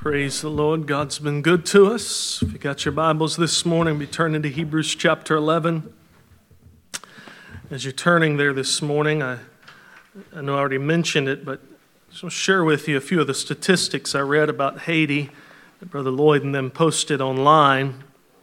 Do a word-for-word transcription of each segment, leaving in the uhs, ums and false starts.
Praise the Lord. God's been good to us. If you got your Bibles this morning, be turning to Hebrews chapter eleven. As you're turning there this morning, I, I know I already mentioned it, but I just want to share with you a few of the statistics I read about Haiti that Brother Lloyd and them posted online.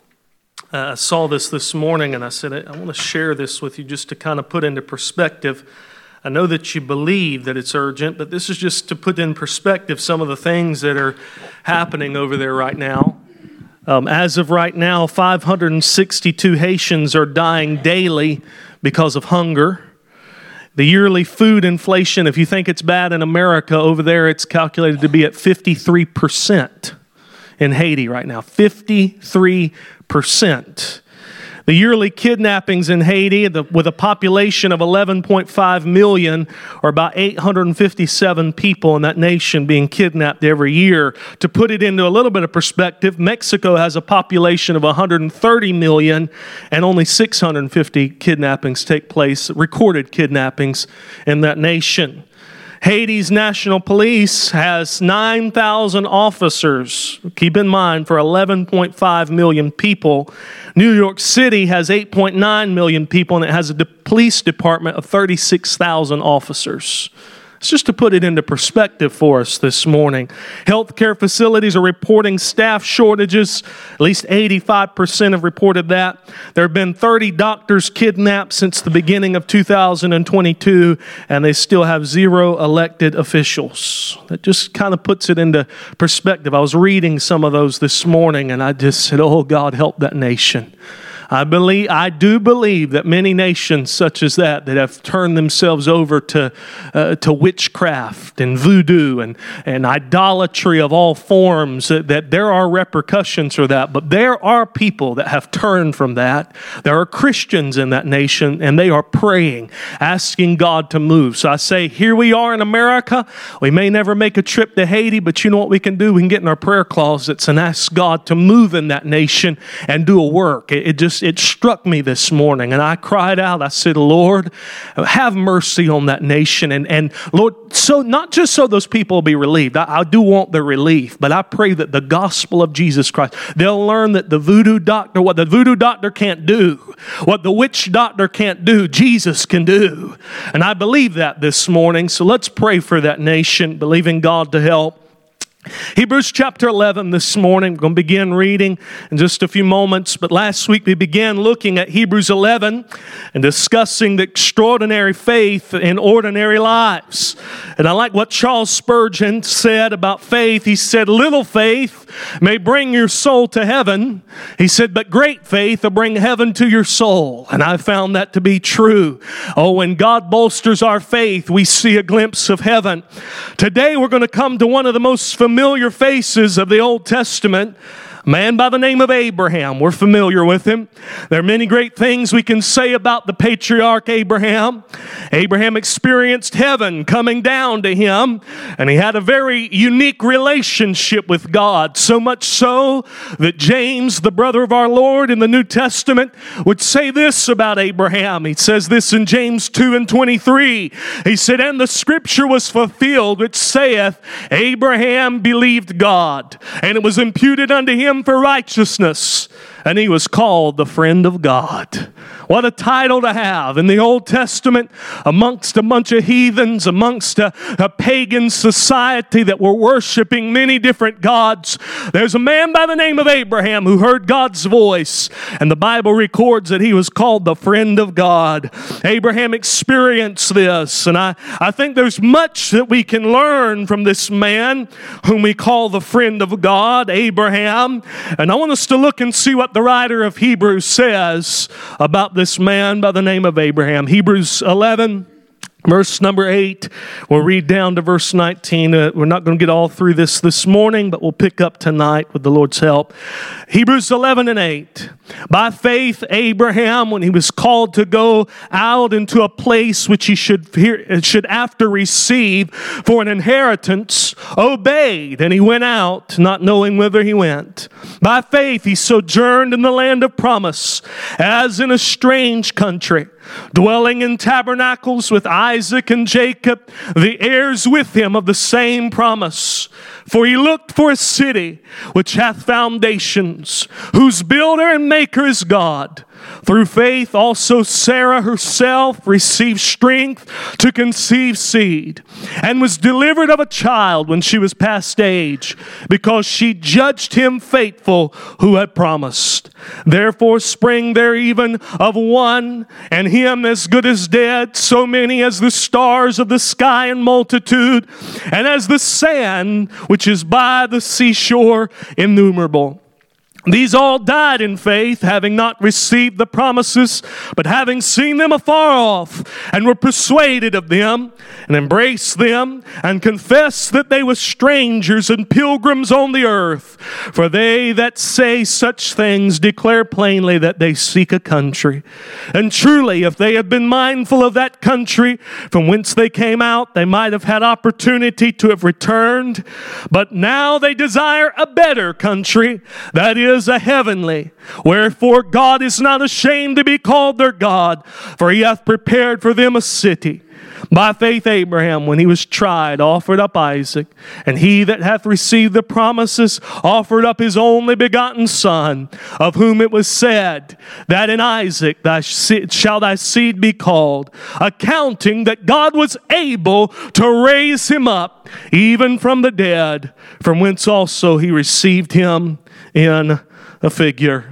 Uh, I saw this this morning, and I said, I want to share this with you just to kind of put into perspective. I know that you believe that it's urgent, but this is just to put in perspective some of the things that are happening over there right now. Um, as of right now, five hundred sixty-two Haitians are dying daily because of hunger. The yearly food inflation, if you think it's bad in America, over there it's calculated to be at fifty-three percent in Haiti right now. fifty-three percent. The yearly kidnappings in Haiti, the, with a population of eleven point five million, or about eight hundred fifty-seven people in that nation being kidnapped every year. To put it into a little bit of perspective, Mexico has a population of one hundred thirty million, and only six hundred fifty kidnappings take place, recorded kidnappings in that nation. Haiti's national police has nine thousand officers, keep in mind, for eleven point five million people. New York City has eight point nine million people, and it has a de- police department of thirty-six thousand officers. It's just to put it into perspective for us this morning. Healthcare facilities are reporting staff shortages. At least eighty-five percent have reported that. There have been thirty doctors kidnapped since the beginning of two thousand twenty-two, and they still have zero elected officials. That just kind of puts it into perspective. I was reading some of those this morning, and I just said, oh, God, help that nation. I believe, I do believe that many nations such as that, that have turned themselves over to uh, to witchcraft and voodoo and, and idolatry of all forms, that, that there are repercussions for that. But there are people that have turned from that. There are Christians in that nation, and they are praying, asking God to move. So I say, here we are in America. We may never make a trip to Haiti, but you know what we can do? We can get in our prayer closets and ask God to move in that nation and do a work. It, it just It struck me this morning, and I cried out. I said, Lord, have mercy on that nation. And, and Lord, so not just so those people will be relieved. I, I do want the relief, but I pray that the gospel of Jesus Christ, they'll learn that the voodoo doctor, what the voodoo doctor can't do, what the witch doctor can't do, Jesus can do. And I believe that this morning. So let's pray for that nation, believing God to help. Hebrews chapter eleven this morning. We're going to begin reading in just a few moments. But last week we began looking at Hebrews eleven and discussing the extraordinary faith in ordinary lives. And I like what Charles Spurgeon said about faith. He said, little faith may bring your soul to heaven. He said, but great faith will bring heaven to your soul. And I found that to be true. Oh, when God bolsters our faith, we see a glimpse of heaven. Today we're going to come to one of the most familiar Familiar faces of the Old Testament, a man by the name of Abraham. We're familiar with him. There are many great things we can say about the patriarch Abraham. Abraham experienced heaven coming down to him, and he had a very unique relationship with God, so much so that James, the brother of our Lord in the New Testament, would say this about Abraham. He says this in James two and twenty-three. He said, and the scripture was fulfilled, which saith, Abraham believed God, and it was imputed unto him for righteousness, and he was called the friend of God. What a title to have in the Old Testament, amongst a bunch of heathens, amongst a, a pagan society that were worshiping many different gods. There's a man by the name of Abraham who heard God's voice, and the Bible records that he was called the friend of God. Abraham experienced this, and I, I think there's much that we can learn from this man whom we call the friend of God, Abraham. And I want us to look and see what the writer of Hebrews says about this man by the name of Abraham. Hebrews eleven, verse number eight. We'll read down to verse nineteen. Uh, we're not going to get all through this this morning, but we'll pick up tonight with the Lord's help. Hebrews eleven and eight. By faith, Abraham, when he was called to go out into a place which he should, should after receive for an inheritance, obeyed, and he went out, not knowing whither he went. By faith, he sojourned in the land of promise, as in a strange country, dwelling in tabernacles with Isaac and Jacob, the heirs with him of the same promise. For he looked for a city which hath foundations, whose builder and maker is God. Through faith also Sarah herself received strength to conceive seed, and was delivered of a child when she was past age, because she judged him faithful who had promised. Therefore sprang there even of one, and him as good as dead, so many as the stars of the sky in multitude, and as the sand which is by the seashore innumerable. These all died in faith, having not received the promises, but having seen them afar off, and were persuaded of them, and embraced them, and confessed that they were strangers and pilgrims on the earth. For they that say such things declare plainly that they seek a country. And truly, if they had been mindful of that country from whence they came out, they might have had opportunity to have returned. But now they desire a better country, that is, is a heavenly. Wherefore God is not ashamed to be called their God, for he hath prepared for them a city. By faith Abraham, when he was tried, offered up Isaac, and he that hath received the promises offered up his only begotten son, of whom it was said, that in Isaac thy se- shall thy seed be called, accounting that God was able to raise him up, even from the dead, from whence also he received him in a figure.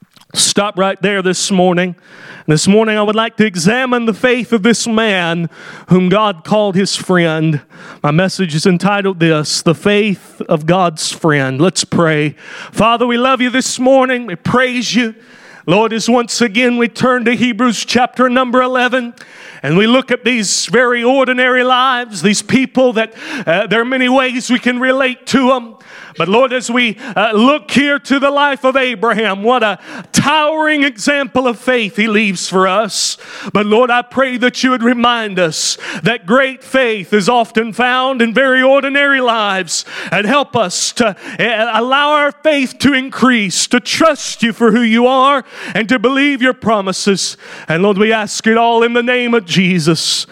Stop right there this morning. This morning I would like to examine the faith of this man whom God called his friend. My message is entitled this, The Faith of God's Friend. Let's pray. Father, we love you this morning. We praise you. Lord, as once again we turn to Hebrews chapter number eleven, and we look at these very ordinary lives, these people that uh, there are many ways we can relate to them. But Lord, as we uh, look here to the life of Abraham, what a towering example of faith he leaves for us. But Lord, I pray that you would remind us that great faith is often found in very ordinary lives, and help us to uh, allow our faith to increase, to trust you for who you are, and to believe your promises. And Lord, we ask it all in the name of Jesus.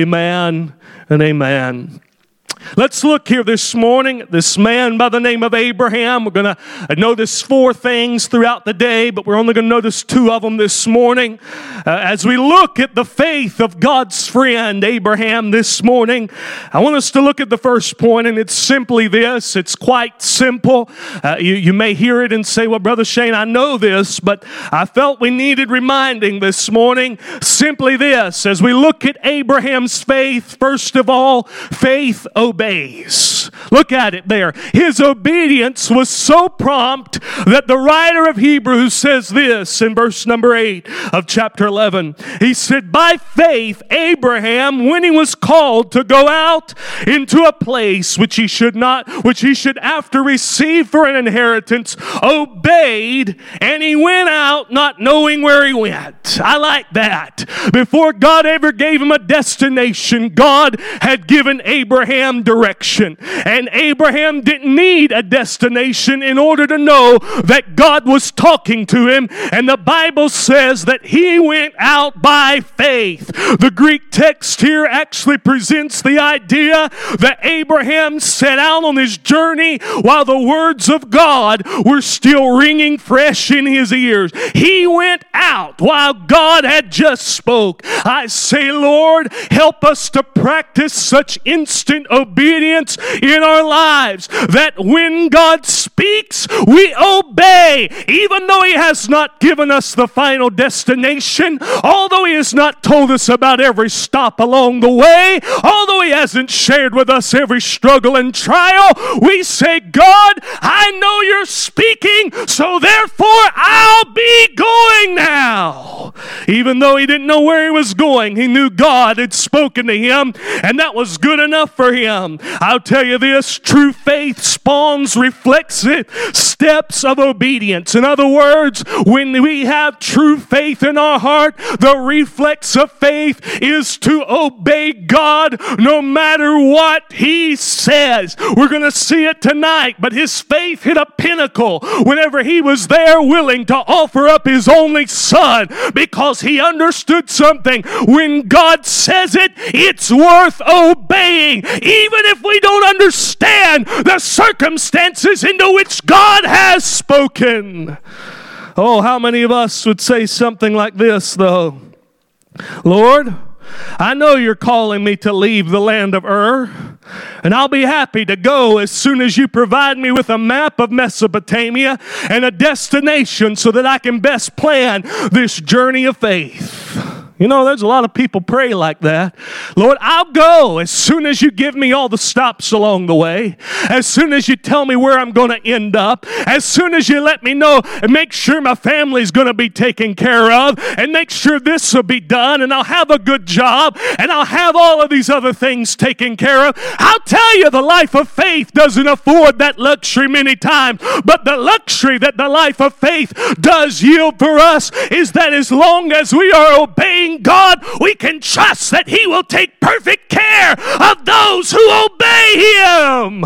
Amen and amen. Let's look here this morning at this man by the name of Abraham. We're going to notice four things throughout the day, but we're only going to notice two of them this morning. Uh, as we look at the faith of God's friend, Abraham, this morning, I want us to look at the first point, and it's simply this. It's quite simple. Uh, you, you may hear it and say, well, Brother Shane, I know this, but I felt we needed reminding this morning. Simply this. As we look at Abraham's faith, first of all, faith obeys. Look at it there. His obedience was so prompt that the writer of Hebrews says this in verse number eight of chapter eleven. He said, by faith Abraham, when he was called to go out into a place which he should not, which he should after receive for an inheritance, obeyed, and he went out not knowing where he went. I like that. Before God ever gave him a destination, God had given Abraham direction. And Abraham didn't need a destination in order to know that God was talking to him. And the Bible says that he went out by faith. The Greek text here actually presents the idea that Abraham set out on his journey while the words of God were still ringing fresh in his ears. He went out while God had just spoke. I say, Lord, help us to practice such instant obedience in our lives that when God speaks, we obey, even though he has not given us the final destination, although he has not told us about every stop along the way, although he hasn't shared with us every struggle and trial. We say, God, I know you're speaking, so therefore I'll be going now. Even though he didn't know where he was going, he knew God had spoken to him, and that was good enough for him. Abraham. I'll tell you this, true faith spawns reflexive steps of obedience. In other words, when we have true faith in our heart, the reflex of faith is to obey God no matter what He says. We're going to see it tonight, but his faith hit a pinnacle whenever he was there willing to offer up his only son, because he understood something. When God says it, it's worth obeying, even if we don't understand the circumstances into which God has spoken. Oh, how many of us would say something like this, though? Lord, I know you're calling me to leave the land of Ur, and I'll be happy to go as soon as you provide me with a map of Mesopotamia and a destination so that I can best plan this journey of faith. You know, there's a lot of people pray like that. Lord, I'll go as soon as you give me all the stops along the way, as soon as you tell me where I'm going to end up, as soon as you let me know and make sure my family's going to be taken care of, and make sure this will be done, and I'll have a good job, and I'll have all of these other things taken care of. I'll tell you, the life of faith doesn't afford that luxury many times, but the luxury that the life of faith does yield for us is that as long as we are obeying God, we can trust that He will take perfect care of those who obey Him.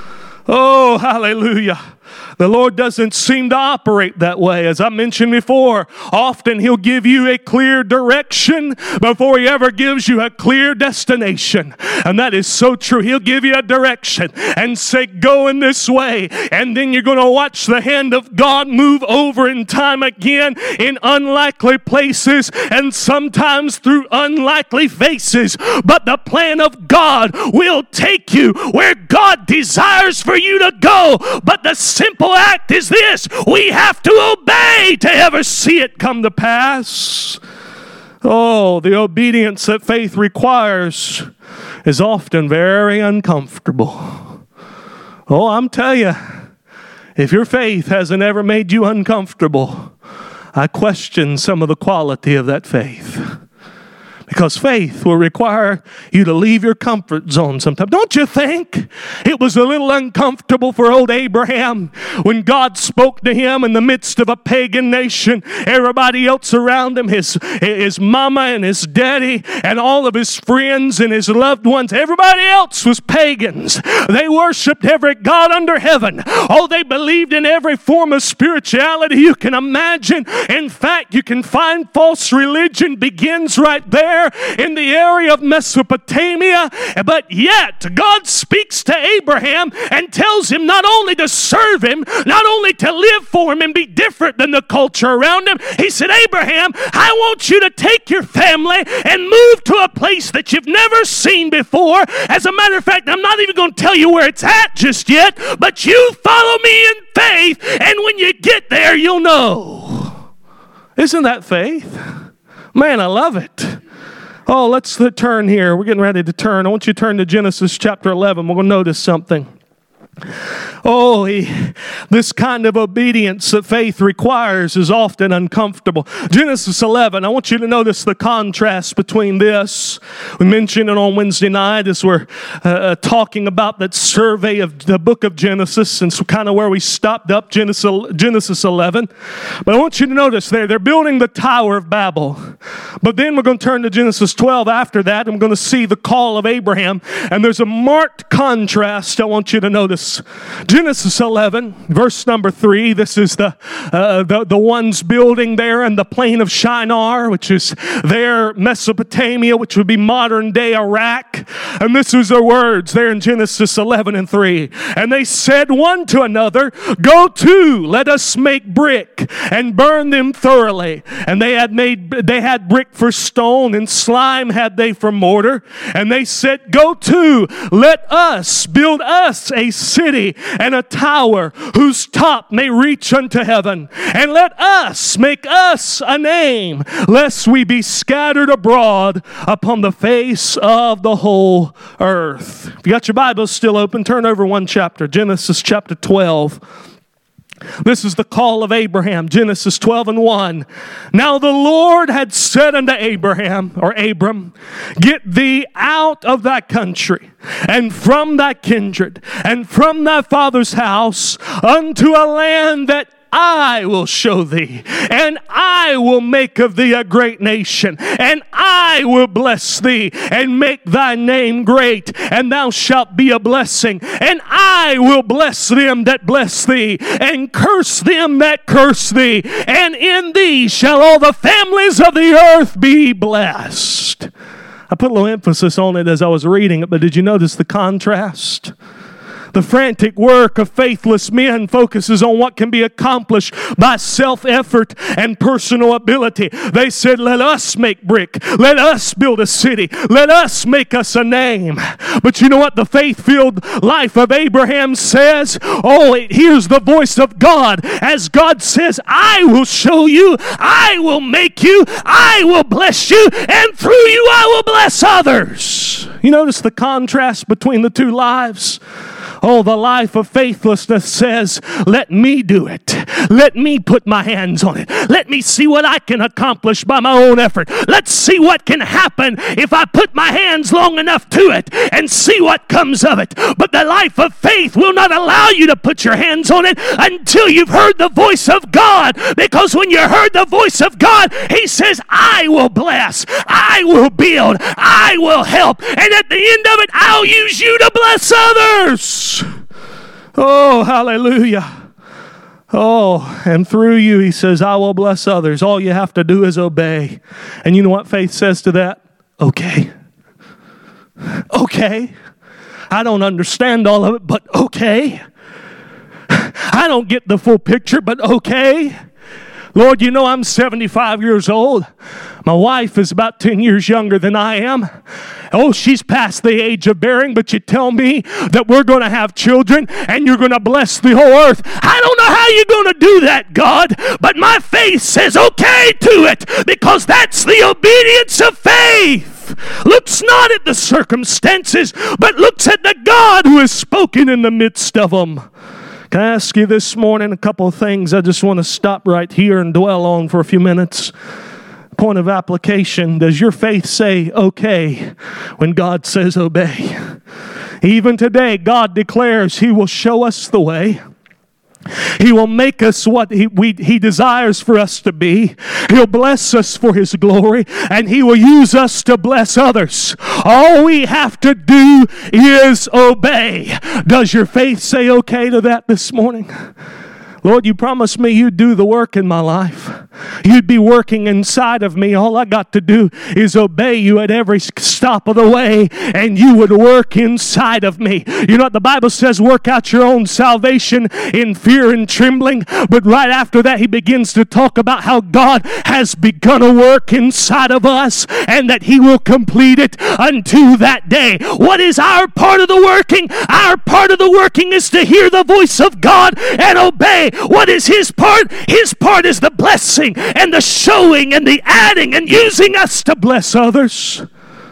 Oh, hallelujah. The Lord doesn't seem to operate that way. As I mentioned before, often He'll give you a clear direction before He ever gives you a clear destination. And that is so true. He'll give you a direction and say, go in this way. And then you're going to watch the hand of God move over in time again in unlikely places and sometimes through unlikely faces. But the plan of God will take you where God desires for you to go. But the simple act is this: we have to obey to ever see it come to pass. Oh, the obedience that faith requires is often very uncomfortable. Oh, I'm telling you, if your faith hasn't ever made you uncomfortable, I question some of the quality of that faith. Because faith will require you to leave your comfort zone sometimes. Don't you think it was a little uncomfortable for old Abraham when God spoke to him in the midst of a pagan nation? Everybody else around him, his, his mama and his daddy and all of his friends and his loved ones, everybody else was pagans. They worshiped every god under heaven. Oh, they believed in every form of spirituality you can imagine. In fact, you can find false religion begins right there in the area of Mesopotamia. But yet God speaks to Abraham and tells him not only to serve him, not only to live for him and be different than the culture around him. He said, Abraham, I want you to take your family and move to a place that you've never seen before. As a matter of fact, I'm not even going to tell you where it's at just yet, but you follow me in faith, and when you get there, you'll know. Isn't that faith? Man, I love it. Oh, let's turn here. We're getting ready to turn. I want you to turn to Genesis chapter eleven. We're going to notice something. Oh, he, this kind of obedience that faith requires is often uncomfortable. Genesis eleven, I want you to notice the contrast between this. We mentioned it on Wednesday night as we're uh, talking about that survey of the book of Genesis, and so kind of where we stopped up, Genesis, Genesis eleven. But I want you to notice there, they're building the Tower of Babel. But then we're going to turn to Genesis twelve after that, and we're going to see the call of Abraham. And there's a marked contrast I want you to notice. Genesis eleven, verse number three. This is the, uh, the the ones building there in the plain of Shinar, which is there Mesopotamia, which would be modern day Iraq. And this is their words there in Genesis eleven and three. And they said one to another, go to, let us make brick and burn them thoroughly. And they had made they had brick for stone, and slime had they for mortar. And they said, go to, let us build us a city and a tower whose top may reach unto heaven, and let us make us a name, lest we be scattered abroad upon the face of the whole earth. If you got your Bibles still open, turn over one chapter, Genesis chapter twelve. This is the call of Abraham, Genesis twelve and one. Now the Lord had said unto Abraham, or Abram, get thee out of thy country, and from thy kindred, and from thy father's house, unto a land that I will show thee, and I will make of thee a great nation, and I will bless thee, and make thy name great, and thou shalt be a blessing, and I will bless them that bless thee, and curse them that curse thee, and in thee shall all the families of the earth be blessed. I put a little emphasis on it as I was reading it, but did you notice the contrast? The frantic work of faithless men focuses on what can be accomplished by self-effort and personal ability. They said, let us make brick. Let us build a city. Let us make us a name. But you know what the faith-filled life of Abraham says? Oh, it hears the voice of God as God says, I will show you, I will make you, I will bless you, and through you I will bless others. You notice the contrast between the two lives? Oh, the life of faithlessness says, let me do it. Let me put my hands on it. Let me see what I can accomplish by my own effort. Let's see what can happen if I put my hands long enough to it and see what comes of it. But the life of faith will not allow you to put your hands on it until you've heard the voice of God. Because when you heard the voice of God, He says, I will bless, I will build, I will help, and at the end of it, I'll use you to bless others. Oh, hallelujah. Oh, and through you, He says, I will bless others. All you have to do is obey. And you know what faith says to that? Okay. Okay. I don't understand all of it, but okay. I don't get the full picture, but okay. Lord, you know I'm seventy-five years old. My wife is about ten years younger than I am. Oh, she's past the age of bearing, but you tell me that we're going to have children and you're going to bless the whole earth. I don't know how you're going to do that, God, but my faith says okay to it because that's the obedience of faith. Looks not at the circumstances, but looks at the God who has spoken in the midst of them. Can I ask you this morning a couple of things I just want to stop right here and dwell on for a few minutes? Point of application, does your faith say okay when God says obey? Even today, God declares He will show us the way. He will make us what he, we, he desires for us to be. He'll bless us for His glory, and He will use us to bless others. All we have to do is obey. Does your faith say okay to that this morning? Lord, you promised me you'd do the work in my life. You'd be working inside of me. All I got to do is obey you at every stop of the way, and you would work inside of me. You know what the Bible says? Work out your own salvation in fear and trembling. But right after that, He begins to talk about how God has begun a work inside of us and that He will complete it unto that day. What is our part of the working? Our part of the working is to hear the voice of God and obey. What is His part? His part is the blessing and the showing and the adding and using us to bless others.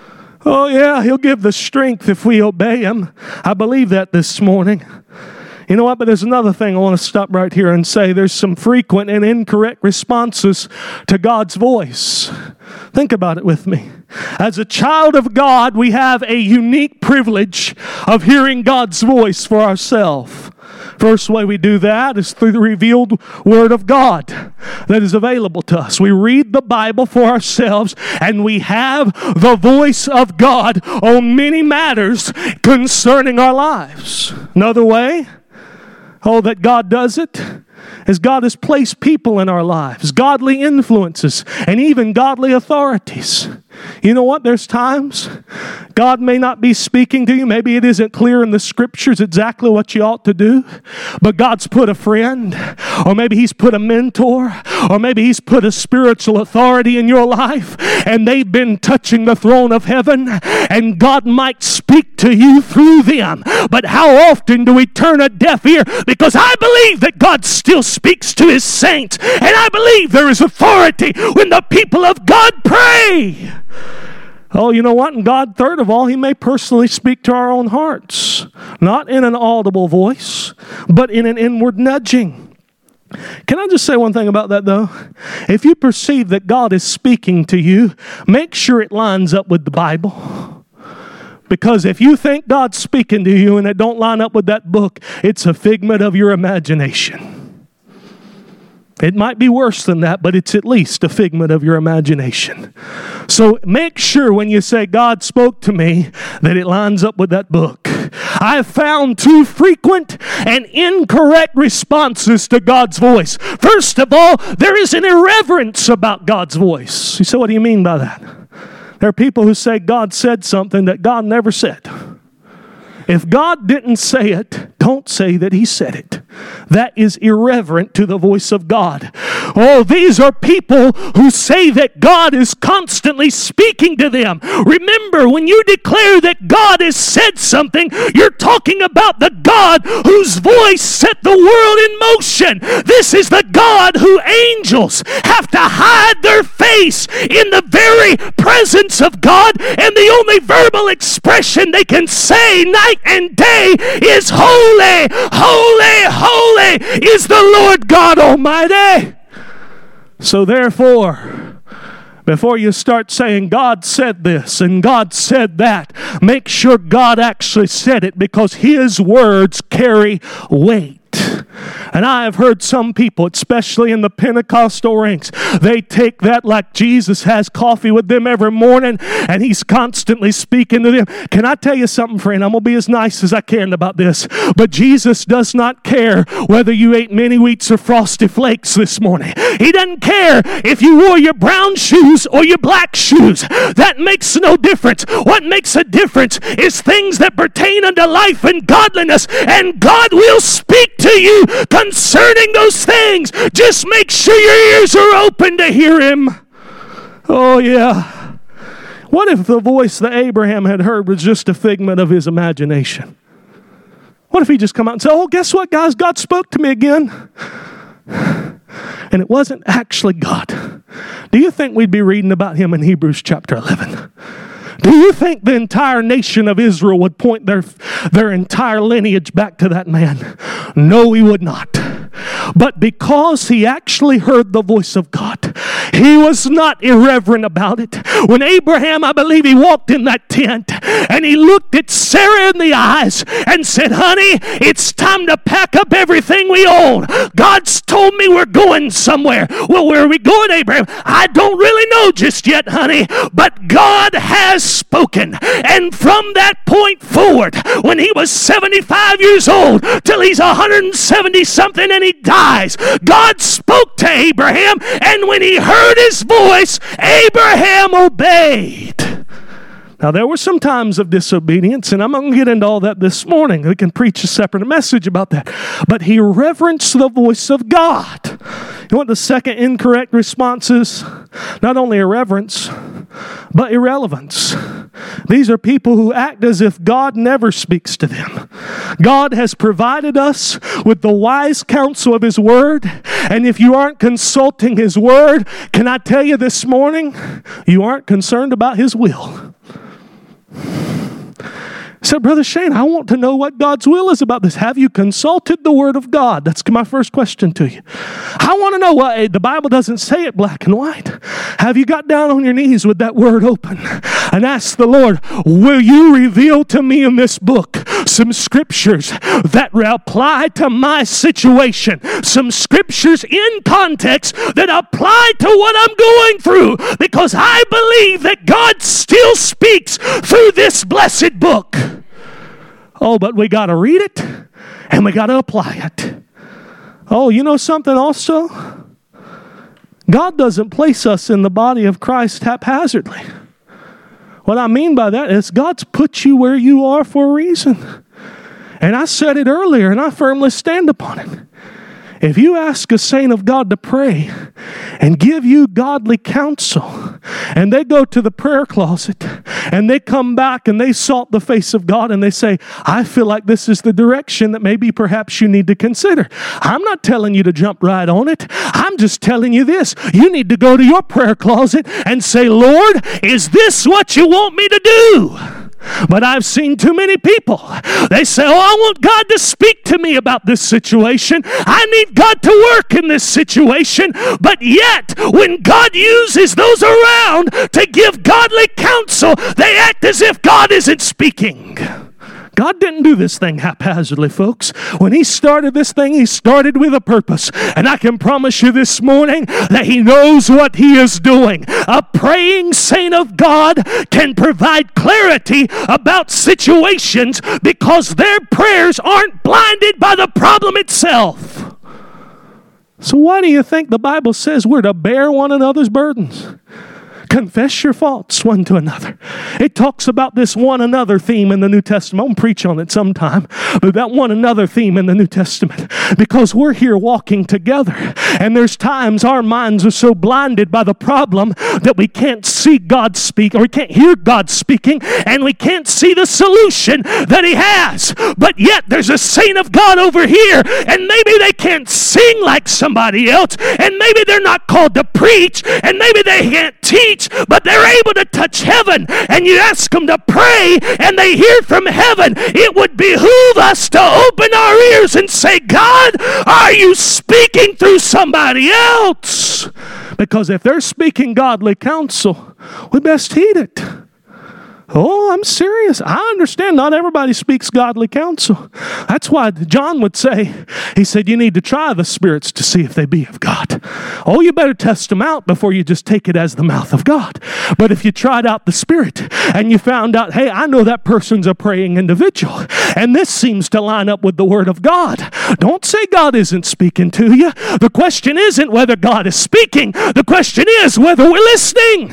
Oh yeah, He'll give the strength if we obey Him. I believe that this morning. You know what? But there's another thing I want to stop right here and say. There's some frequent and incorrect responses to God's voice. Think about it with me. As a child of God, we have a unique privilege of hearing God's voice for ourselves. First way we do that is through the revealed Word of God that is available to us. We read the Bible for ourselves, and we have the voice of God on many matters concerning our lives. Another way, oh, that God does it is God has placed people in our lives, godly influences, and even godly authorities. You know what? There's times God may not be speaking to you. Maybe it isn't clear in the Scriptures exactly what you ought to do. But God's put a friend, or maybe He's put a mentor, or maybe He's put a spiritual authority in your life, and they've been touching the throne of heaven, and God might speak to you through them. But how often do we turn a deaf ear? Because I believe that God still speaks to His saints, and I believe there is authority when the people of God pray. Oh, you know what? And God, third of all, He may personally speak to our own hearts. Not in an audible voice, but in an inward nudging. Can I just say one thing about that, though? If you perceive that God is speaking to you, make sure it lines up with the Bible. Because if you think God's speaking to you and it don't line up with that book, it's a figment of your imagination. It might be worse than that, but it's at least a figment of your imagination. So make sure when you say, God spoke to me, that it lines up with that book. I have found two frequent and incorrect responses to God's voice. First of all, there is an irreverence about God's voice. You say, what do you mean by that? There are people who say God said something that God never said. If God didn't say it, don't say that He said it. That is irreverent to the voice of God. Oh, these are people who say that God is constantly speaking to them. Remember, when you declare that God has said something, you're talking about the God whose voice set the world in motion. This is the God who angels have to hide their face in the very presence of God, and the only verbal expression they can say night and day is holy, holy, holy is the Lord God Almighty. So therefore, before you start saying God said this and God said that, make sure God actually said it, because His words carry weight. And I have heard some people, especially in the Pentecostal ranks, they take that like Jesus has coffee with them every morning and He's constantly speaking to them. Can I tell you something, friend? I'm going to be as nice as I can about this. But Jesus does not care whether you ate mini wheats or frosty flakes this morning. He doesn't care if you wore your brown shoes or your black shoes. That makes no difference. What makes a difference is things that pertain unto life and godliness, and God will speak to you concerning those things. Just make sure your ears are open to hear Him. Oh yeah. What if the voice that Abraham had heard was just a figment of his imagination? What if he just come out and said, oh, guess what, guys? God spoke to me again. And it wasn't actually God. Do you think we'd be reading about him in Hebrews chapter eleven? Do you think the entire nation of Israel would point their, their entire lineage back to that man? No, we would not. But because he actually heard the voice of God, he was not irreverent about it. When Abraham, I believe he walked in that tent and he looked at Sarah in the eyes and said, honey, it's time to pack up everything we own. God's told me we're going somewhere. Well, where are we going, Abraham? I don't really know just yet, honey, but God has spoken. And from that point forward, when he was seventy-five years old till he's one hundred seventy something and he dies, God spoke to Abraham, and when he heard his voice, Abraham obeyed. Now, there were some times of disobedience, and I'm not going to get into all that this morning. We can preach a separate message about that. But he reverenced the voice of God. You know what the second incorrect response is? Not only irreverence, but irrelevance. These are people who act as if God never speaks to them. God has provided us with the wise counsel of His Word, and if you aren't consulting His Word, can I tell you this morning, you aren't concerned about His will. So, Brother Shane, I want to know what God's will is about this. Have you consulted the Word of God? That's my first question to you. I want to know what the Bible doesn't say it black and white. Have you got down on your knees with that Word open and asked the Lord, will you reveal to me in this book some scriptures that apply to my situation, some scriptures in context that apply to what I'm going through, because I believe that God still speaks through this blessed book. Oh, but we got to read it and we got to apply it. Oh, you know something also? God doesn't place us in the body of Christ haphazardly. What I mean by that is God's put you where you are for a reason. And I said it earlier, and I firmly stand upon it. If you ask a saint of God to pray and give you godly counsel, and they go to the prayer closet and they come back and they sought the face of God and they say, I feel like this is the direction that maybe perhaps you need to consider. I'm not telling you to jump right on it. I'm just telling you this. You need to go to your prayer closet and say, Lord, is this what you want me to do? But I've seen too many people. They say, oh, I want God to speak to me about this situation. I need God to work in this situation. But yet, when God uses those around to give godly counsel, they act as if God isn't speaking. God didn't do this thing haphazardly, folks. When He started this thing, He started with a purpose. And I can promise you this morning that He knows what He is doing. A praying saint of God can provide clarity about situations because their prayers aren't blinded by the problem itself. So why do you think the Bible says we're to bear one another's burdens? Confess your faults one to another. It talks about this one another theme in the New Testament. I'll preach on it sometime. But that one another theme in the New Testament. Because we're here walking together. And there's times our minds are so blinded by the problem that we can't see God speak, or we can't hear God speaking, and we can't see the solution that He has. But yet there's a saint of God over here, and maybe they can't sing like somebody else, and maybe they're not called to preach, and maybe they can't teach, but they're able to touch heaven. And you ask them to pray and they hear from heaven. It would behoove us to open our ears and say, God, are you speaking through somebody else? Because if they're speaking godly counsel, we best heed it. Oh, I'm serious. I understand not everybody speaks godly counsel. That's why John would say, he said, you need to try the spirits to see if they be of God. Oh, you better test them out before you just take it as the mouth of God. But if you tried out the spirit and you found out, hey, I know that person's a praying individual, and this seems to line up with the word of God, don't say God isn't speaking to you. The question isn't whether God is speaking. The question is whether we're listening.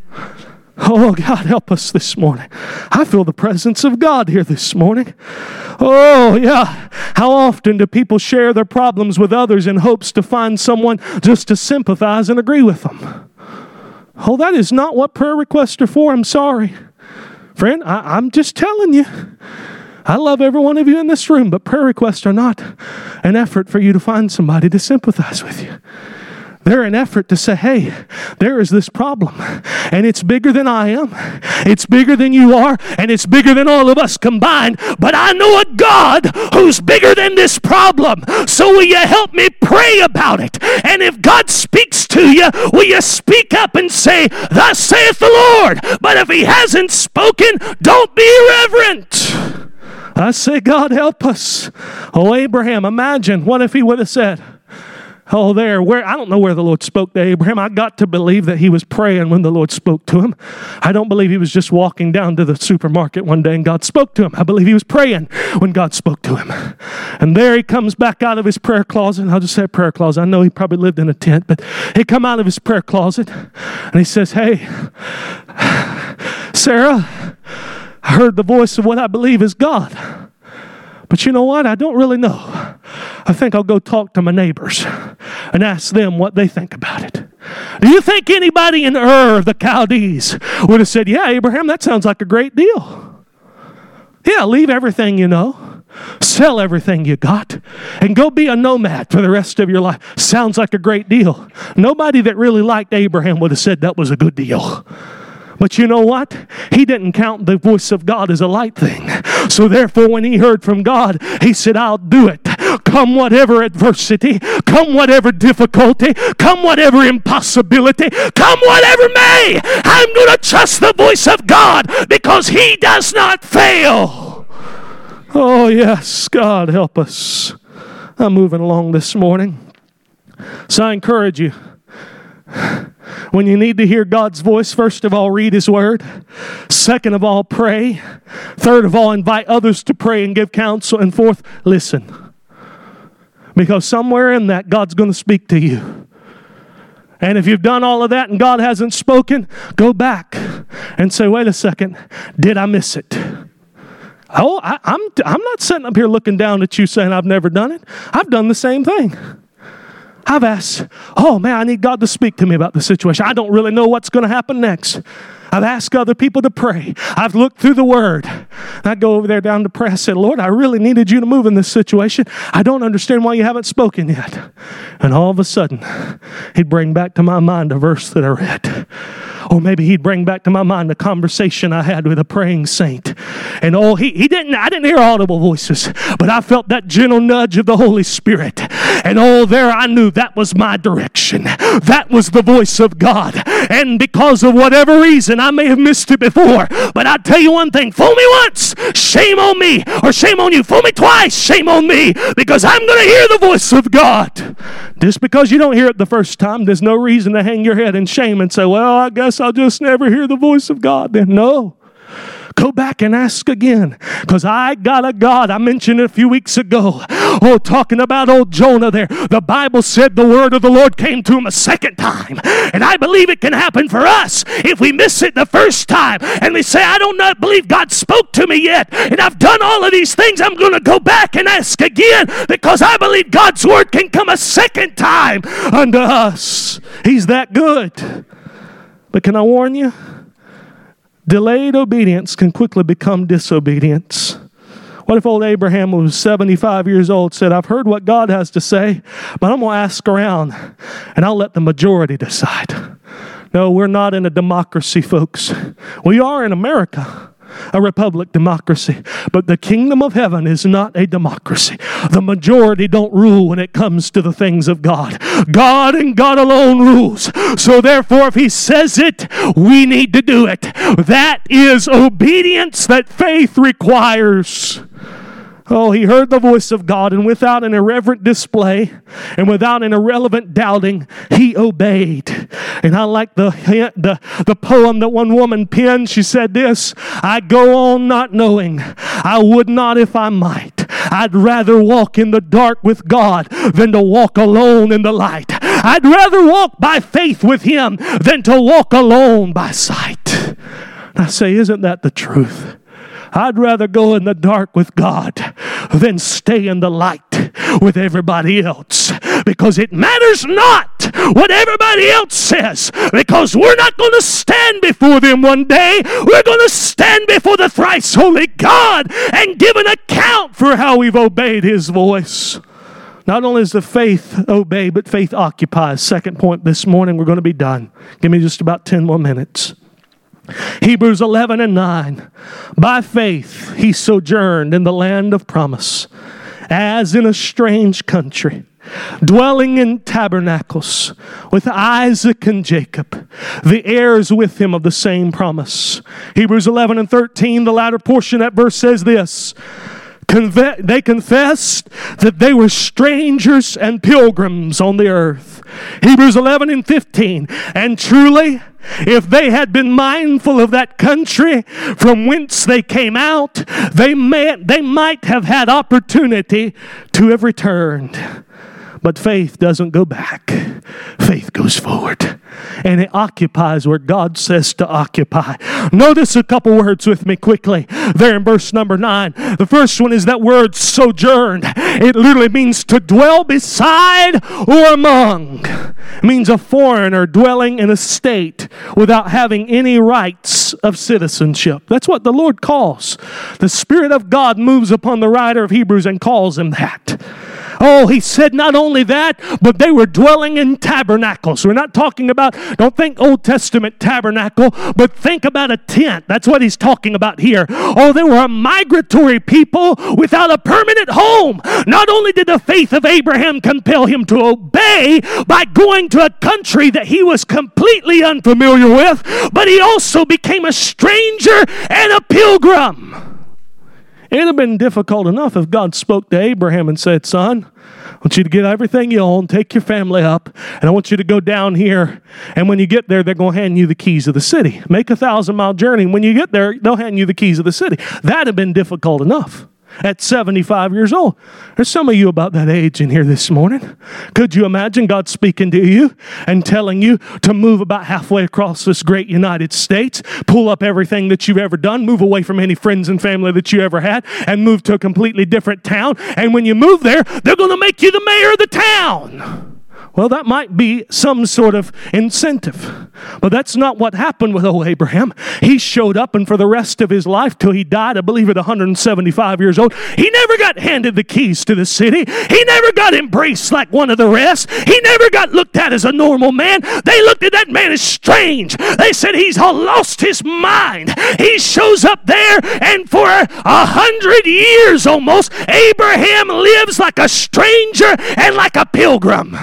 Oh, God, help us this morning. I feel the presence of God here this morning. Oh, yeah. How often do people share their problems with others in hopes to find someone just to sympathize and agree with them? Oh, that is not what prayer requests are for. I'm sorry. Friend, I, I'm just telling you. I love every one of you in this room, but prayer requests are not an effort for you to find somebody to sympathize with you. They're an effort to say, hey, there is this problem, and it's bigger than I am, it's bigger than you are, and it's bigger than all of us combined, but I know a God who's bigger than this problem, so will you help me pray about it? And if God speaks to you, will you speak up and say, thus saith the Lord? But if He hasn't spoken, don't be irreverent. I say, God, help us. Oh, Abraham, imagine, what if he would have said, oh, there, where I don't know where the Lord spoke to Abraham. I got to believe that he was praying when the Lord spoke to him. I don't believe he was just walking down to the supermarket one day and God spoke to him. I believe he was praying when God spoke to him. And there he comes back out of his prayer closet. I'll just say prayer closet. I know he probably lived in a tent, but he come out of his prayer closet and he says, hey, Sarah, I heard the voice of what I believe is God. But you know what? I don't really know. I think I'll go talk to my neighbors and ask them what they think about it. Do you think anybody in Ur of the Chaldees would have said, yeah, Abraham, that sounds like a great deal. Yeah, leave everything you know, sell everything you got, and go be a nomad for the rest of your life. Sounds like a great deal. Nobody that really liked Abraham would have said that was a good deal. But you know what? He didn't count the voice of God as a light thing. So therefore, when he heard from God, he said, I'll do it. Come whatever adversity, come whatever difficulty, come whatever impossibility, come whatever may, I'm going to trust the voice of God because He does not fail. Oh yes, God help us. I'm moving along this morning. So I encourage you, when you need to hear God's voice, first of all, read His Word. Second of all, pray. Third of all, invite others to pray and give counsel. And fourth, listen. Because somewhere in that, God's going to speak to you. And if you've done all of that and God hasn't spoken, go back and say, wait a second, did I miss it? Oh, I, I'm, I'm not sitting up here looking down at you saying I've never done it. I've done the same thing. I've asked, oh man, I need God to speak to me about the situation. I don't really know what's going to happen next. I've asked other people to pray. I've looked through the Word. I go over there down to pray. I said, Lord, I really needed you to move in this situation. I don't understand why you haven't spoken yet. And all of a sudden, He'd bring back to my mind a verse that I read. Or maybe he'd bring back to my mind a conversation I had with a praying saint. And oh, he, he didn't, I didn't hear audible voices, but I felt that gentle nudge of the Holy Spirit. And oh, there I knew that was my direction. That was the voice of God. And because of whatever reason, I may have missed it before. But I tell you one thing, fool me once, shame on me. Or shame on you. Fool me twice, shame on me. Because I'm going to hear the voice of God. Just because you don't hear it the first time, there's no reason to hang your head in shame and say, well, I guess I'll just never hear the voice of God. Then no. Go back and ask again. Because I got a God. I mentioned it a few weeks ago. Oh, talking about old Jonah there. The Bible said the word of the Lord came to him a second time. And I believe it can happen for us if we miss it the first time. And we say, I don't not believe God spoke to me yet. And I've done all of these things. I'm going to go back and ask again. Because I believe God's word can come a second time unto us. He's that good. But can I warn you? Delayed obedience can quickly become disobedience. What if old Abraham, who was seventy-five years old, said, I've heard what God has to say, but I'm going to ask around, and I'll let the majority decide. No, we're not in a democracy, folks. We are in America, a republic democracy, but the kingdom of heaven is not a democracy. The majority don't rule when it comes to the things of God. God and God alone rules. So therefore, if he says it, we need to do it. That is obedience that faith requires. Oh, he heard the voice of God, and without an irreverent display and without an irrelevant doubting, he obeyed. And I like the, the, the poem that one woman penned. She said this, I go on not knowing, I would not if I might. I'd rather walk in the dark with God than to walk alone in the light. I'd rather walk by faith with him than to walk alone by sight. And I say, isn't that the truth? I'd rather go in the dark with God than stay in the light with everybody else. Because it matters not what everybody else says. Because we're not going to stand before them one day. We're going to stand before the thrice holy God and give an account for how we've obeyed his voice. Not only does the faith obey, but faith occupies. Second point this morning, we're going to be done. Give me just about ten more minutes. Hebrews eleven and nine. By faith he sojourned in the land of promise, as in a strange country, dwelling in tabernacles with Isaac and Jacob, the heirs with him of the same promise. Hebrews eleven and thirteen, the latter portion of that verse says this. Conve- they confessed that they were strangers and pilgrims on the earth. Hebrews eleven and fifteen. And truly, if they had been mindful of that country from whence they came out, they, may, they might have had opportunity to have returned. But faith doesn't go back. Faith goes forward. And it occupies where God says to occupy. Notice a couple words with me quickly. There in verse number nine. The first one is that word sojourn. It literally means to dwell beside or among. It means a foreigner dwelling in a state without having any rights of citizenship. That's what the Lord calls. The Spirit of God moves upon the writer of Hebrews and calls him that. Oh, he said not only that, but they were dwelling in tabernacles. We're not talking about, don't think Old Testament tabernacle, but think about a tent. That's what he's talking about here. Oh, they were a migratory people without a permanent home. Not only did the faith of Abraham compel him to obey by going to a country that he was completely unfamiliar with, but he also became a stranger and a pilgrim. It would have been difficult enough if God spoke to Abraham and said, son, I want you to get everything you own, take your family up, and I want you to go down here. And when you get there, they're going to hand you the keys of the city. Make a thousand mile journey. And when you get there, they'll hand you the keys of the city. That would have been difficult enough. At seventy-five years old. There's some of you about that age in here this morning. Could you imagine God speaking to you and telling you to move about halfway across this great United States, pull up everything that you've ever done, move away from any friends and family that you ever had, and move to a completely different town. And when you move there, they're going to make you the mayor of the town. Well, that might be some sort of incentive. But that's not what happened with old Abraham. He showed up, and for the rest of his life, till he died, I believe at one hundred seventy-five years old, he never got handed the keys to the city. He never got embraced like one of the rest. He never got looked at as a normal man. They looked at that man as strange. They said he's all lost his mind. He shows up there, and for a hundred years almost, Abraham lives like a stranger and like a pilgrim.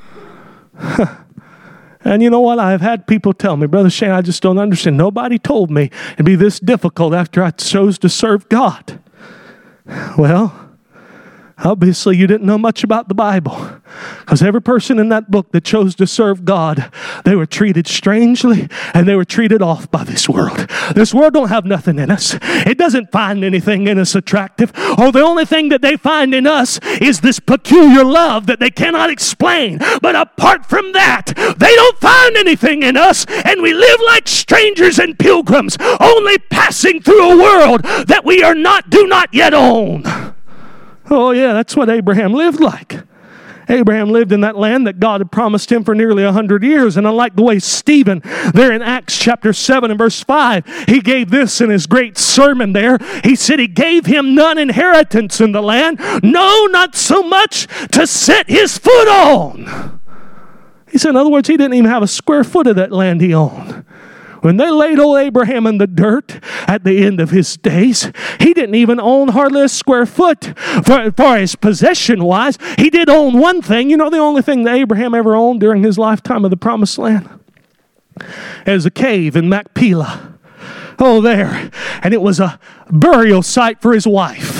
And you know what? I've had people tell me, Brother Shane, I just don't understand. Nobody told me it'd be this difficult after I chose to serve God. Well, obviously you didn't know much about the Bible, because every person in that book that chose to serve God, they were treated strangely and they were treated off by this world. This world don't have nothing in us. It doesn't find anything in us attractive. Oh, the only thing that they find in us is this peculiar love that they cannot explain. But apart from that, they don't find anything in us, and we live like strangers and pilgrims, only passing through a world that we are not, do not yet own. Oh yeah, that's what Abraham lived like. Abraham lived in that land that God had promised him for nearly a hundred years. And unlike the way Stephen, there in Acts chapter seven and verse five, he gave this in his great sermon there. He said he gave him none inheritance in the land. No, not so much to set his foot on. He said, in other words, he didn't even have a square foot of that land he owned. When they laid old Abraham in the dirt at the end of his days, he didn't even own hardly a square foot. For, for his possession-wise, he did own one thing. You know the only thing that Abraham ever owned during his lifetime of the Promised Land? It was a cave in Machpelah. Oh, there. And it was a burial site for his wife.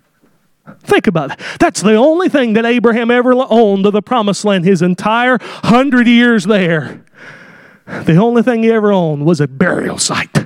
Think about it. That's the only thing that Abraham ever owned of the Promised Land his entire hundred years there. The only thing he ever owned was a burial site.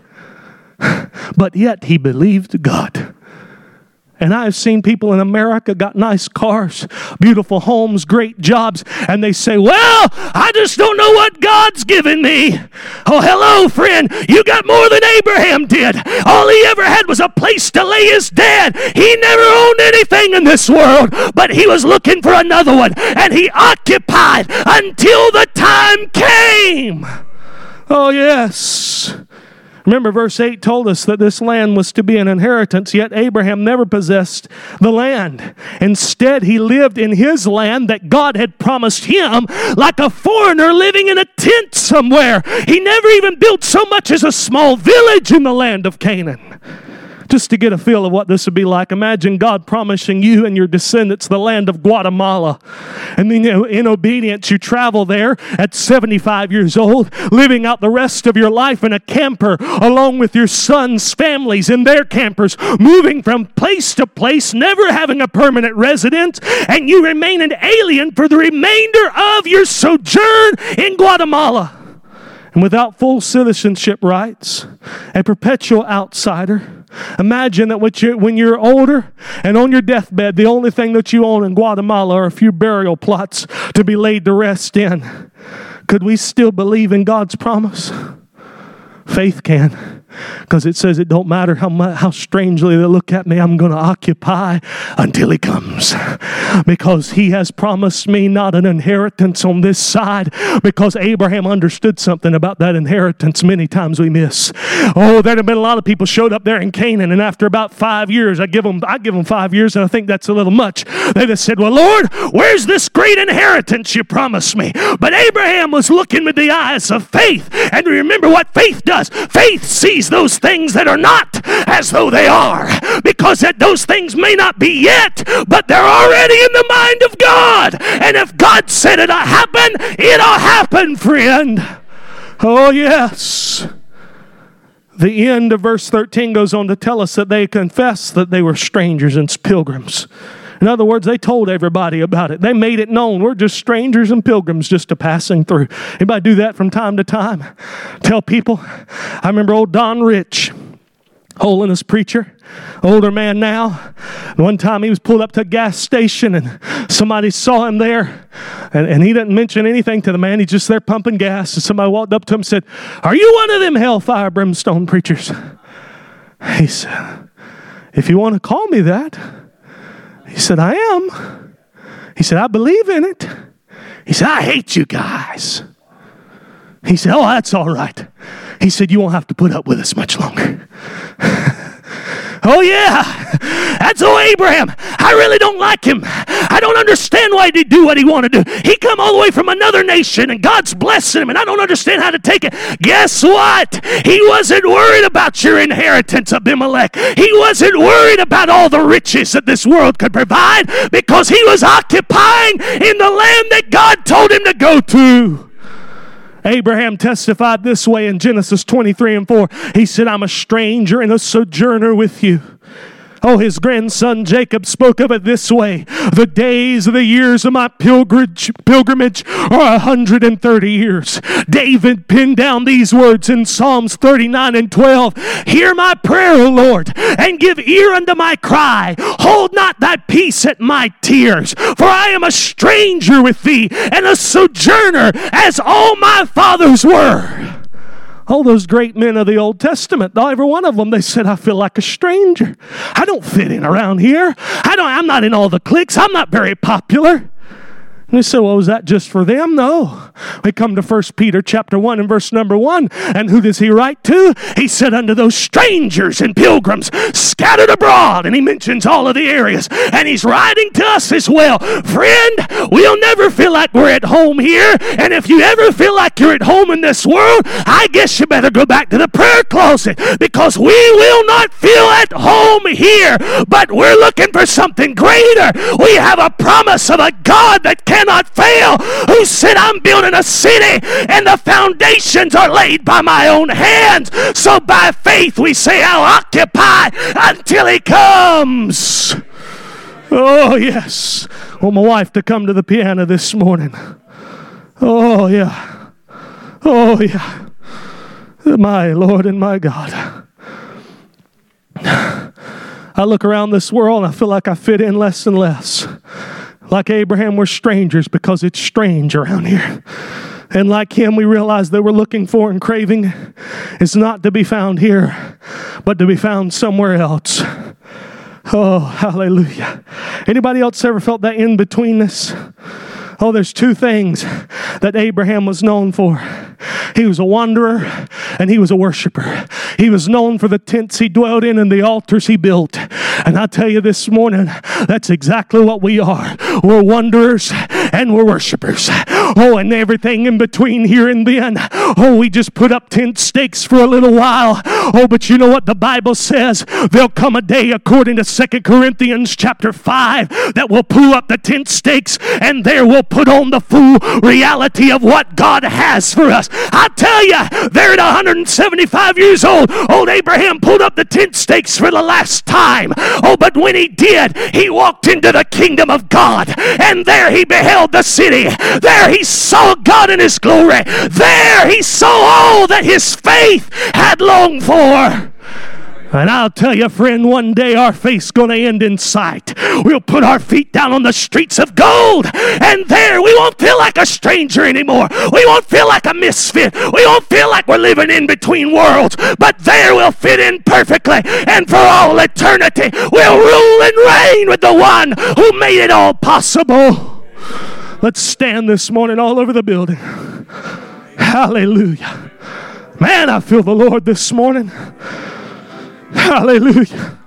But yet he believed God. And I have seen people in America got nice cars, beautiful homes, great jobs, and they say, well, I just don't know what God's given me. Oh, hello, friend. You got more than Abraham did. All he ever had was a place to lay his dead. He never owned anything in this world, but he was looking for another one, and he occupied until the time came. Oh, yes. Remember, verse eight told us that this land was to be an inheritance, yet Abraham never possessed the land. Instead, he lived in his land that God had promised him like a foreigner living in a tent somewhere. He never even built so much as a small village in the land of Canaan. Just to get a feel of what this would be like, imagine God promising you and your descendants the land of Guatemala. And then in obedience, you travel there at seventy-five years old, living out the rest of your life in a camper along with your sons' families in their campers, moving from place to place, never having a permanent residence, and you remain an alien for the remainder of your sojourn in Guatemala. And without full citizenship rights, a perpetual outsider. Imagine that when you're older and on your deathbed, the only thing that you own in Guatemala are a few burial plots to be laid to rest in. Could we still believe in God's promise? Faith can. Because it says it don't matter how much, how strangely they look at me, I'm going to occupy until he comes. Because he has promised me not an inheritance on this side, because Abraham understood something about that inheritance many times we miss. Oh, there'd have been a lot of people showed up there in Canaan, and after about five years, I give them, I give them five years, and I think that's a little much. They just said, well, Lord, where's this great inheritance you promised me? But Abraham was looking with the eyes of faith. And remember what faith does. Faith sees those things that are not as though they are, because that those things may not be yet, but they're already in the mind of God. And if God said it'll happen, it'll happen, friend. Oh, yes. The end of verse thirteen goes on to tell us that they confessed that they were strangers and pilgrims. In other words, they told everybody about it. They made it known. We're just strangers and pilgrims just a passing through. Anybody do that from time to time? Tell people. I remember old Don Rich, holiness preacher, older man now. One time he was pulled up to a gas station and somebody saw him there. And, and he didn't mention anything to the man. He's just there pumping gas. And somebody walked up to him and said, are you one of them hellfire brimstone preachers? He said, if you want to call me that. He said, I am. He said, I believe in it. He said, I hate you guys. He said, oh, that's all right. He said, you won't have to put up with us much longer. Oh, yeah, that's old Abraham. I really don't like him. I don't understand why he do what he wanted to do. He come all the way from another nation, and God's blessing him, and I don't understand how to take it. Guess what? He wasn't worried about your inheritance, Abimelech. He wasn't worried about all the riches that this world could provide, because he was occupying in the land that God told him to go to. Abraham testified this way in Genesis twenty-three and four. He said, I'm a stranger and a sojourner with you. Oh, his grandson Jacob spoke of it this way. The days of the years of my pilgrimage, pilgrimage are one hundred thirty years. David penned down these words in Psalms thirty-nine and twelve. Hear my prayer, O Lord, and give ear unto my cry. Hold not thy peace at my tears. For I am a stranger with thee, and a sojourner, as all my fathers were. All those great men of the Old Testament, every one of them, they said, I feel like a stranger. I don't fit in around here. I don't, I'm not in all the cliques. I'm not very popular. And they said, well, was that just for them? No. We come to First Peter chapter one and verse number one. And who does he write to? He said, unto those strangers and pilgrims scattered abroad. And he mentions all of the areas. And he's writing to us as well. Friend, we'll never feel like we're at home here. And if you ever feel like you're at home in this world, I guess you better go back to the prayer closet, because we will not feel at home here. But we're looking for something greater. We have a promise of a God that can cannot fail, who said, I'm building a city and the foundations are laid by my own hands. So by faith we say, I'll occupy until he comes. Oh, yes. I want my wife to come to the piano this morning. Oh, yeah. Oh, yeah. My Lord and my God. I look around this world and I feel like I fit in less and less. Like Abraham, we're strangers because it's strange around here. And like him, we realize that we're looking for and craving is not to be found here, but to be found somewhere else. Oh, hallelujah. Anybody else ever felt that in-betweenness? Oh, there's two things that Abraham was known for. He was a wanderer and he was a worshiper. He was known for the tents he dwelled in and the altars he built. And I tell you this morning, that's exactly what we are. We're wanderers and we're worshipers. Oh, and everything in between here and then. Oh, we just put up tent stakes for a little while. Oh, but you know what the Bible says? There'll come a day, according to Second Corinthians chapter five, that will pull up the tent stakes and there we'll put on the full reality of what God has for us. I tell you, they're at one hundred seventy-five years old. Old Abraham pulled up the tent stakes for the last time. Oh, but when he did, he walked into the kingdom of God, and there he beheld the city. There he saw God in his glory. There he saw all that his faith had longed for. And I'll tell you, friend, one day our faith's going to end in sight. We'll put our feet down on the streets of gold, and there we won't feel like a stranger anymore. We won't feel like a misfit. We won't feel like we're living in between worlds, but there we'll fit in perfectly, and for all eternity we'll rule and reign with the one who made it all possible. Let's stand this morning all over the building. Hallelujah. Man, I feel the Lord this morning. Hallelujah.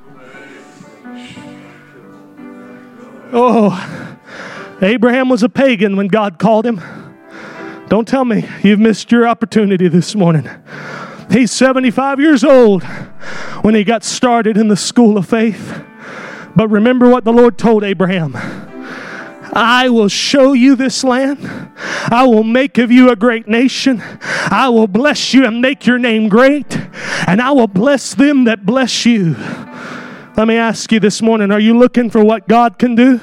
Oh, Abraham was a pagan when God called him. Don't tell me you've missed your opportunity this morning. He's seventy-five years old when he got started in the school of faith. But remember what the Lord told Abraham. I will show you this land. I will make of you a great nation. I will bless you and make your name great. And I will bless them that bless you. Let me ask you this morning, are you looking for what God can do?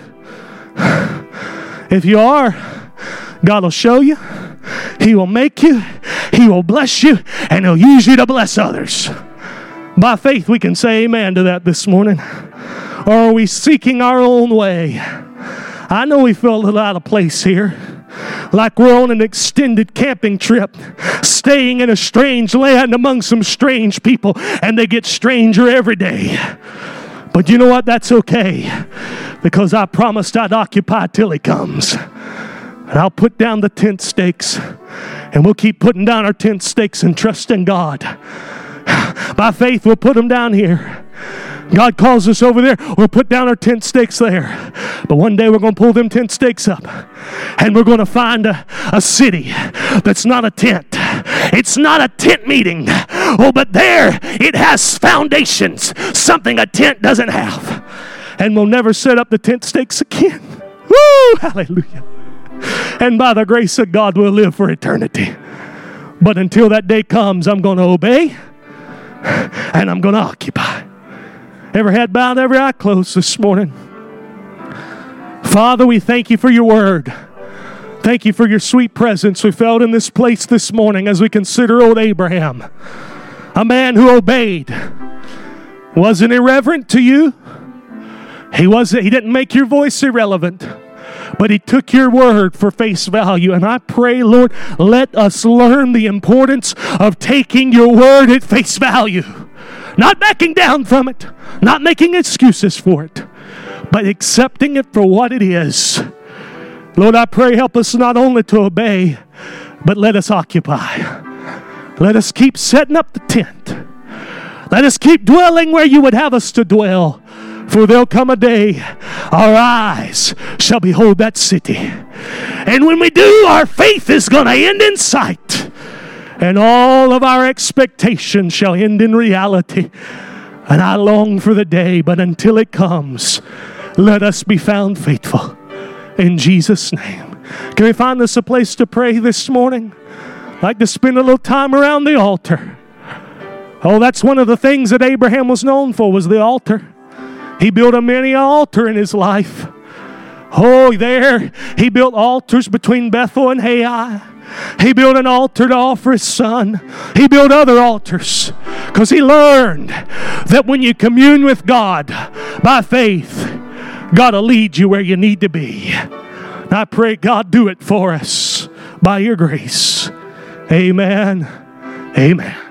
If you are, God will show you. He will make you. He will bless you. And He'll use you to bless others. By faith, we can say amen to that this morning. Or are we seeking our own way? I know we feel a little out of place here, like we're on an extended camping trip, staying in a strange land among some strange people, and they get stranger every day. But you know what? That's okay, because I promised I'd occupy till He comes. And I'll put down the tent stakes. And we'll keep putting down our tent stakes and trust in God. By faith, we'll put them down here. God calls us over there, we'll put down our tent stakes there. But one day we're going to pull them tent stakes up. And we're going to find a, a city that's not a tent. It's not a tent meeting. Oh, but there it has foundations. Something a tent doesn't have. And we'll never set up the tent stakes again. Woo! Hallelujah. And by the grace of God, we'll live for eternity. But until that day comes, I'm going to obey and I'm going to occupy. Every head bowed, every eye closed this morning. Father, we thank you for your word. Thank you for your sweet presence we felt in this place this morning as we consider old Abraham, a man who obeyed. Wasn't irreverent to you. He wasn't, he didn't make your voice irrelevant. But he took your word for face value. And I pray, Lord, let us learn the importance of taking your word at face value. Not backing down from it. Not making excuses for it. But accepting it for what it is. Lord, I pray, help us not only to obey, but let us occupy. Let us keep setting up the tent. Let us keep dwelling where you would have us to dwell. For there'll come a day our eyes shall behold that city. And when we do, our faith is going to end in sight. And all of our expectations shall end in reality. And I long for the day, but until it comes, let us be found faithful. In Jesus' name. Can we find us a place to pray this morning? I'd like to spend a little time around the altar. Oh, that's one of the things that Abraham was known for, was the altar. He built a many altar in his life. Oh, there, he built altars between Bethel and Hai. He built an altar to offer his son. He built other altars because he learned that when you commune with God by faith, God will lead you where you need to be. And I pray God do it for us by your grace. Amen. Amen.